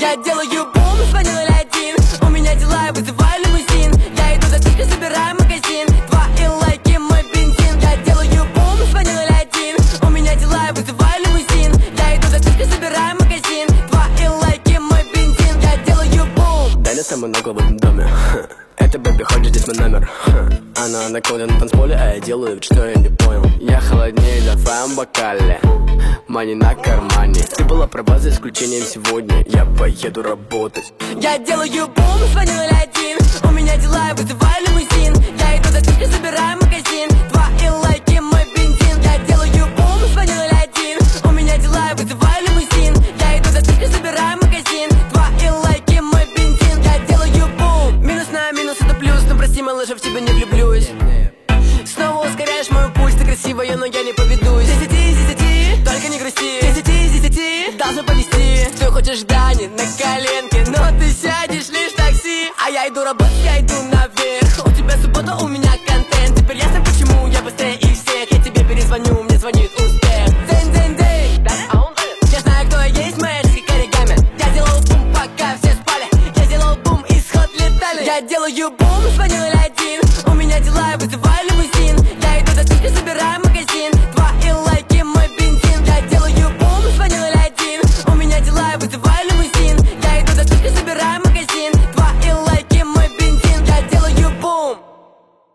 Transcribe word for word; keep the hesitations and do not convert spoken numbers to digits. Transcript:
Я делаю бум, звоню ноль один. У меня дела, я вызываю лимузин. Я иду за тычкой, собираю магазин. Твои лайки, мой бензин. Я делаю бум, звоню ноль один. У меня дела, я вызываю лимузин. Я иду за тычкой, собираю магазин. Твои лайки, мой бензин. Я делаю бум. Дали самую ногу в этом доме. Это бэби, хочет здесь мой номер. Она на коде на танцполе, а я делаю вид, что я не понял. Я холоднее за в твоем бокале. Мани на кармане. Ты была права, за исключением сегодня. Я поеду работать. Я делаю бум, звоню ноль один. У меня дела, я вызываю лимузин. Я иду за тычкой, собираю магазин. Твои лайки, мой бензин. Я делаю бум, звоню ноль один. У меня дела, я вызываю лимузин. Я иду за тычкой, собираю магазин. Твои лайки, мой бензин. Я делаю бум. Минус на минус это плюс. Но прости, малыш, в тебя не влюблюсь. Снова ускоряешь мою пульс. Ты красивая, но я не поведусь. Десяти, десяти, только не грусти. Десяти, десяти, должен повести. Ты хочешь Дани на коленке, но ты сядешь лишь в такси. А я иду работать, я иду